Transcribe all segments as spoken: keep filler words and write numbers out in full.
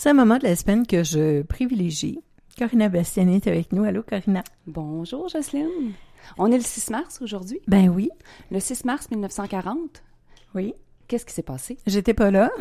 C'est un moment de la semaine que je privilégie. Corinna Bastiani est avec nous. Allô, Corinna? Bonjour, Jocelyne. On est le six mars aujourd'hui. Ben oui. Le six mars mille neuf cent quarante. Oui. Qu'est-ce qui s'est passé? J'étais pas là.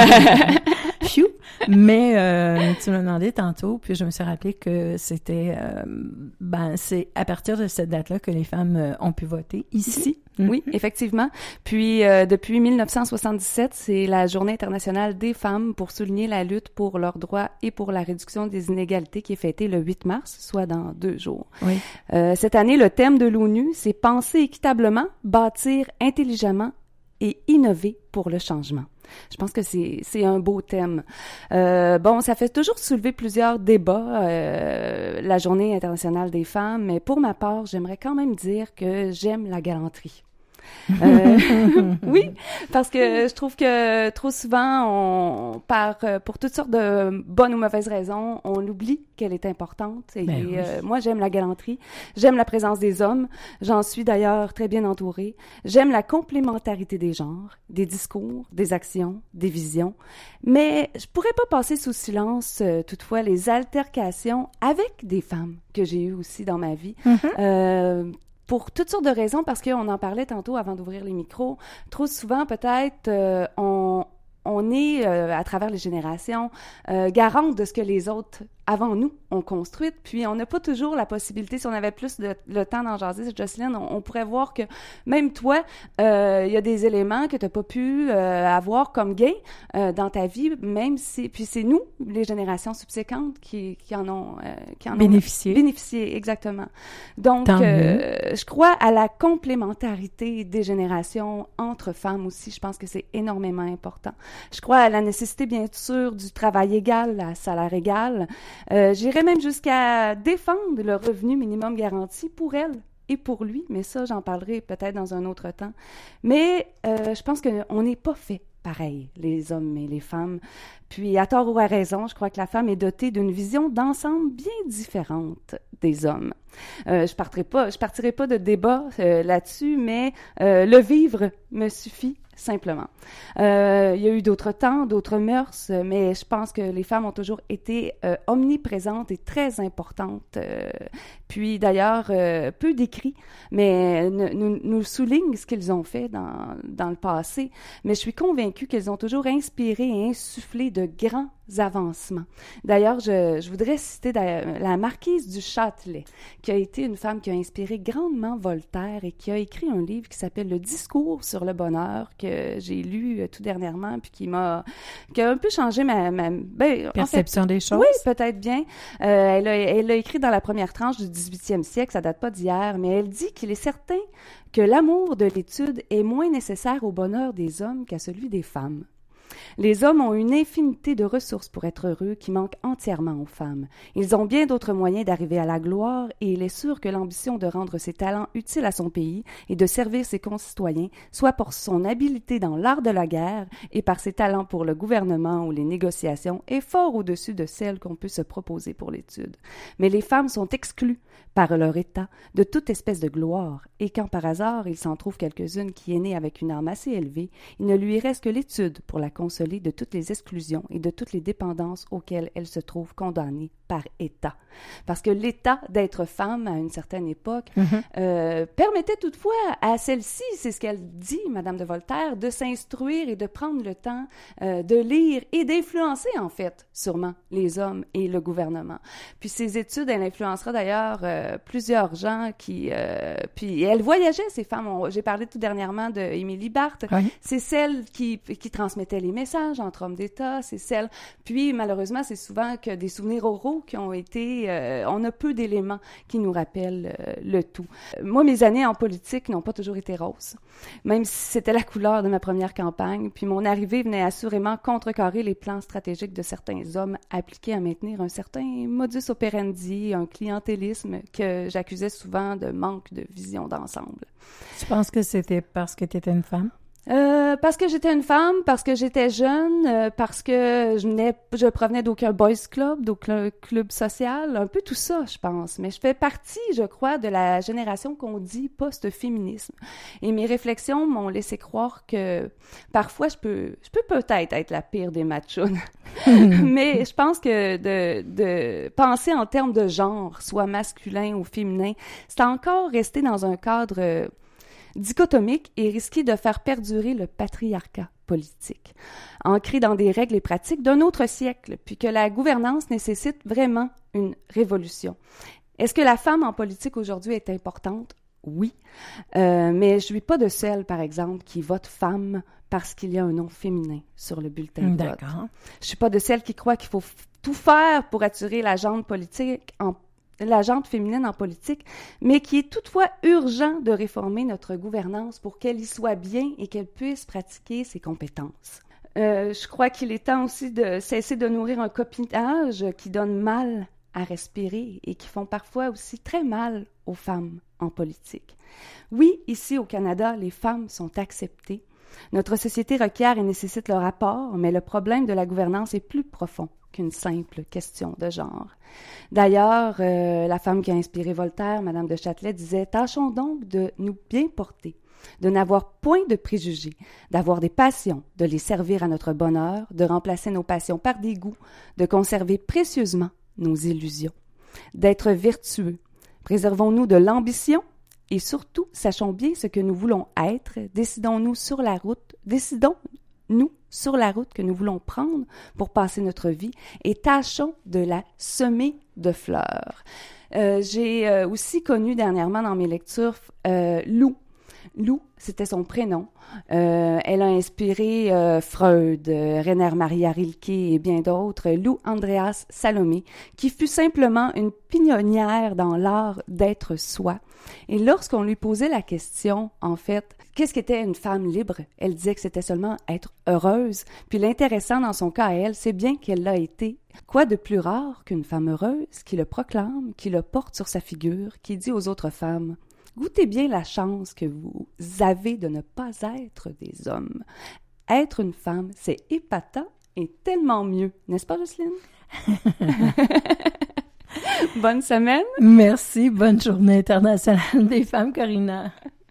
Phew! Mais euh, tu m'as demandé tantôt, puis je me suis rappelé que c'était... Euh, ben, c'est à partir de cette date-là que les femmes euh, ont pu voter ici. Ici, Mm-hmm. oui, effectivement. Puis, euh, depuis mille neuf cent soixante-dix-sept, c'est la Journée internationale des femmes pour souligner la lutte pour leurs droits et pour la réduction des inégalités qui est fêtée le huit mars, soit dans deux jours. Oui. Euh, cette année, le thème de l'ONU, c'est « Penser équitablement, bâtir intelligemment et innover pour le changement ». Je pense que c'est c'est un beau thème. Euh, bon, ça fait toujours soulever plusieurs débats, euh, la Journée internationale des femmes, mais pour ma part, j'aimerais quand même dire que j'aime la galanterie. Euh, oui, parce que je trouve que trop souvent, on, par pour toutes sortes de bonnes ou mauvaises raisons, on oublie qu'elle est importante. Et, Ben et oui. euh, moi, j'aime la galanterie, j'aime la présence des hommes. J'en suis d'ailleurs très bien entourée. J'aime la complémentarité des genres, des discours, des actions, des visions. Mais je pourrais pas passer sous silence, euh, toutefois, les altercations avec des femmes que j'ai eues aussi dans ma vie. Mm-hmm. Euh, Pour toutes sortes de raisons, parce qu'on en parlait tantôt avant d'ouvrir les micros, trop souvent peut-être euh, on, on est, euh, à travers les générations, euh, garante de ce que les autres avant nous ont construit, puis on n'a pas toujours la possibilité, si on avait plus de, le temps d'en jaser, Jocelyne, on, on pourrait voir que même toi, euh, il y a des éléments que tu n'as pas pu euh, avoir comme gain euh, dans ta vie, même si, puis c'est nous, les générations subséquentes, qui, qui en ont, euh, qui en Bénéficié. ont bénéficié, exactement. Donc, Tant euh, je crois à la complémentarité des générations entre femmes aussi, je pense que c'est énormément important. Je crois à la nécessité, bien sûr, du travail égal à salaire égal. Euh, j'irais même jusqu'à défendre le revenu minimum garanti pour elle et pour lui, mais ça, j'en parlerai peut-être dans un autre temps. Mais euh, je pense qu'on n'est pas fait pareil, les hommes et les femmes. Puis, à tort ou à raison, je crois que la femme est dotée d'une vision d'ensemble bien différente des hommes. Euh, je partirai pas, je partirai pas de débat euh, là-dessus, mais euh, le vivre me suffit simplement. Euh, il y a eu d'autres temps, d'autres mœurs, mais je pense que les femmes ont toujours été euh, omniprésentes et très importantes. Euh, puis d'ailleurs, euh, peu décrits, mais nous, nous soulignent ce qu'ils ont fait dans, dans le passé. Mais je suis convaincue qu'elles ont toujours inspiré et insufflé de grands avancements. D'ailleurs, je, je voudrais citer la marquise du Châtelet, qui a été une femme qui a inspiré grandement Voltaire et qui a écrit un livre qui s'appelle « Le discours sur le bonheur » que j'ai lu euh, tout dernièrement puis qui m'a qui a un peu changé ma, ma ben, perception en fait, des choses. Oui, peut-être bien. Euh, elle a elle a écrit dans la première tranche du dix-huitième siècle, ça date pas d'hier, mais elle dit qu'il est certain que l'amour de l'étude est moins nécessaire au bonheur des hommes qu'à celui des femmes. Les hommes ont une infinité de ressources pour être heureux qui manquent entièrement aux femmes. Ils ont bien d'autres moyens d'arriver à la gloire et il est sûr que l'ambition de rendre ses talents utiles à son pays et de servir ses concitoyens, soit pour son habileté dans l'art de la guerre et par ses talents pour le gouvernement ou les négociations, est fort au-dessus de celles qu'on peut se proposer pour l'étude. Mais les femmes sont exclues par leur état de toute espèce de gloire et quand par hasard il s'en trouve quelques-unes qui est née avec une âme assez élevée, il ne lui reste que l'étude pour la consoler de toutes les exclusions et de toutes les dépendances auxquelles elle se trouve condamnée par état. Parce que l'état d'être femme à une certaine époque mm-hmm. euh, permettait toutefois à celle-ci, c'est ce qu'elle dit, Madame de Voltaire, de s'instruire et de prendre le temps euh, de lire et d'influencer en fait sûrement les hommes et le gouvernement. Puis ces études, elle influencera d'ailleurs euh, plusieurs gens qui... Euh, puis elle voyageait, ces femmes. On, j'ai parlé tout dernièrement de Émilie Barthes. Oui. C'est celle qui, qui transmettait les messages entre hommes d'État, c'est celle... Puis malheureusement, c'est souvent que des souvenirs oraux qui ont été... Euh, on a peu d'éléments qui nous rappellent euh, le tout. Moi, mes années en politique n'ont pas toujours été roses, même si c'était la couleur de ma première campagne. Puis mon arrivée venait assurément contrecarrer les plans stratégiques de certains hommes appliqués à maintenir un certain modus operandi, un clientélisme que j'accusais souvent de manque de vision d'ensemble. Tu penses que c'était parce que tu étais une femme? Euh, parce que j'étais une femme, parce que j'étais jeune, euh, parce que je venais, je provenais d'aucun boys club, d'aucun club social, un peu tout ça, je pense. Mais je fais partie, je crois, de la génération qu'on dit post-féminisme. Et mes réflexions m'ont laissé croire que parfois je peux, je peux peut-être être la pire des machounes. Mais je pense que de, de penser en termes de genre, soit masculin ou féminin, c'est encore rester dans un cadre euh, dichotomique et risquer de faire perdurer le patriarcat politique, ancré dans des règles et pratiques d'un autre siècle, puis que la gouvernance nécessite vraiment une révolution. Est-ce que la femme en politique aujourd'hui est importante? Oui, euh, mais je ne suis pas de celles, par exemple, qui votent femme parce qu'il y a un nom féminin sur le bulletin de vote. D'accord. Je ne suis pas de celles qui croient qu'il faut f- tout faire pour attirer la gente politique en la gente féminine en politique, mais qui est toutefois urgent de réformer notre gouvernance pour qu'elle y soit bien et qu'elle puisse pratiquer ses compétences. Euh, je crois qu'il est temps aussi de cesser de nourrir un copinage qui donne mal à respirer et qui font parfois aussi très mal aux femmes en politique. Oui, ici au Canada, les femmes sont acceptées. Notre société requiert et nécessite leur apport, mais le problème de la gouvernance est plus profond qu'une simple question de genre. D'ailleurs, euh, la femme qui a inspiré Voltaire, Madame de Châtelet, disait « Tâchons donc de nous bien porter, de n'avoir point de préjugés, d'avoir des passions, de les servir à notre bonheur, de remplacer nos passions par des goûts, de conserver précieusement nos illusions, d'être vertueux. Préservons-nous de l'ambition et surtout, sachons bien ce que nous voulons être, décidons-nous sur la route, décidons-nous sur la route que nous voulons prendre pour passer notre vie et tâchons de la semer de fleurs. Euh, j'ai euh, aussi connu dernièrement dans mes lectures euh, Lou. Lou, c'était son prénom. Euh, elle a inspiré euh, Freud, euh, Rainer Maria Rilke et bien d'autres. Lou Andreas Salomé, qui fut simplement une pionnière dans l'art d'être soi. Et lorsqu'on lui posait la question, en fait, qu'est-ce qu'était une femme libre? Elle disait que c'était seulement être heureuse. Puis l'intéressant dans son cas à elle, c'est bien qu'elle l'a été. Quoi de plus rare qu'une femme heureuse qui le proclame, qui le porte sur sa figure, qui dit aux autres femmes « Goûtez bien la chance que vous avez de ne pas être des hommes. Être une femme, c'est épatant et tellement mieux. » N'est-ce pas, Jocelyne? Bonne semaine. Merci. Bonne journée internationale des femmes, Corinna.